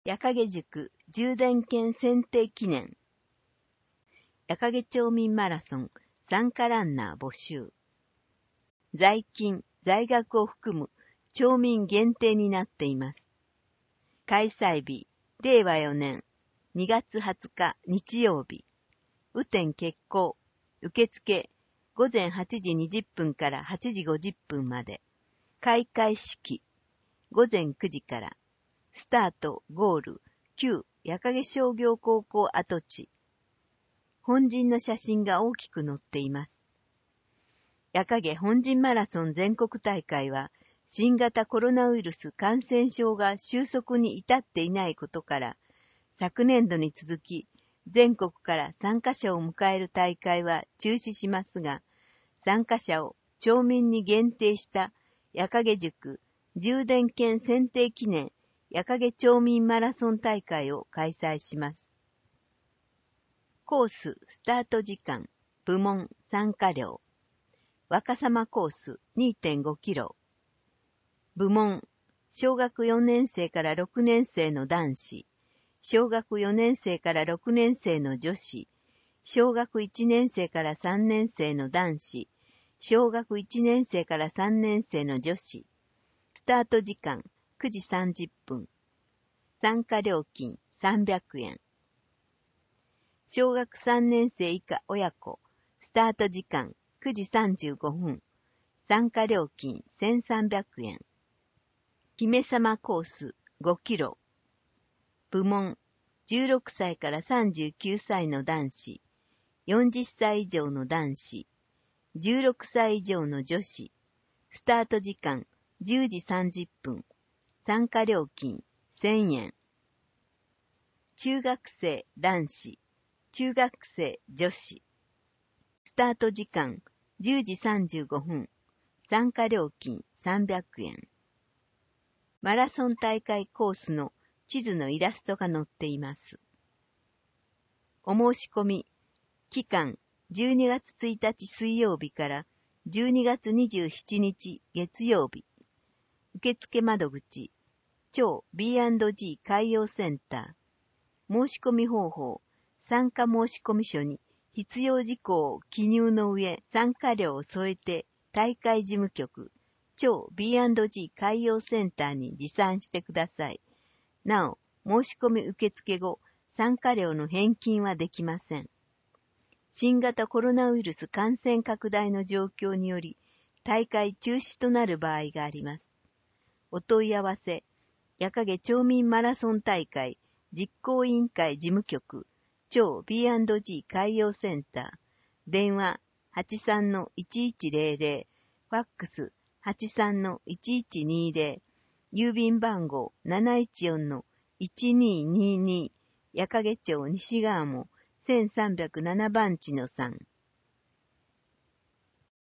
矢影塾充電券選定記念。矢影町民マラソン参加ランナー募集。在勤、在学を含む町民限定になっています。開催日、令和4年2月20日日曜日。雨天決行。受付、午前8時20分から8時50分まで。開会式、午前9時から。スタート、ゴール、旧矢影商業高校跡地。本陣の写真が大きく載っています。矢影本陣マラソン全国大会は、新型コロナウイルス感染症が収束に至っていないことから、昨年度に続き、全国から参加者を迎える大会は中止しますが、参加者を町民に限定した矢影塾充電券選定記念矢影町民マラソン大会を開催します。コース、スタート時間、部門、参加料。若様コース 2.5 キロ。部門、小学4年生から6年生の男子、小学4年生から6年生の女子、小学1年生から3年生の男子、小学1年生から3年生の女子。スタート時間9時30分。参加料金300円。小学3年生以下親子。スタート時間9時35分。参加料金1300円。姫様コース5キロ。部門16歳から39歳の男子、40歳以上の男子、16歳以上の女子。スタート時間10時30分。参加料金1000円。中学生男子、中学生女子。スタート時間10時35分。参加料金300円。マラソン大会コースの地図のイラストが載っています。お申し込み、期間12月1日水曜日から12月27日月曜日。受付窓口、町 B&G 海洋センター。申し込み方法、参加申し込み書に必要事項を記入の上、参加料を添えて大会事務局、町 B&G 海洋センターに持参してください。なお、申し込み受付後、参加料の返金はできません。新型コロナウイルス感染拡大の状況により、大会中止となる場合があります。お問い合わせ、矢影町民マラソン大会実行委員会事務局、町 B&G 海洋センター、電話 83-1100、ファックス 83-1120、郵便番号 714-1222、矢影町西側も1307番地の3。